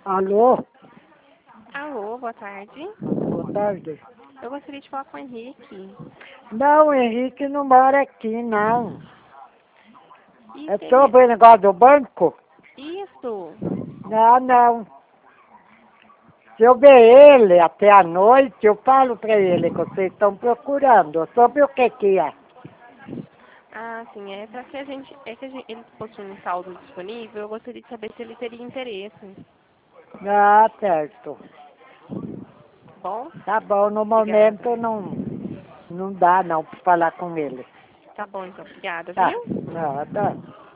Alô? Alô, boa tarde. Boa tarde. Eu gostaria de falar com o Henrique. Não, o Henrique não mora aqui, não. E É se ele... sobre o negócio do banco? Isso. Não. Se eu ver ele até a noite, eu falo para ele que vocês estão procurando. Sobre o que é? Ah, sim, é para que a gente... ele possui um saldo disponível, eu gostaria de saber se ele teria interesse. Ah, certo. Bom? Tá bom, no Obrigada. momento não dá não para falar com ele. Tá bom, então. Obrigada, Tá, viu? nada.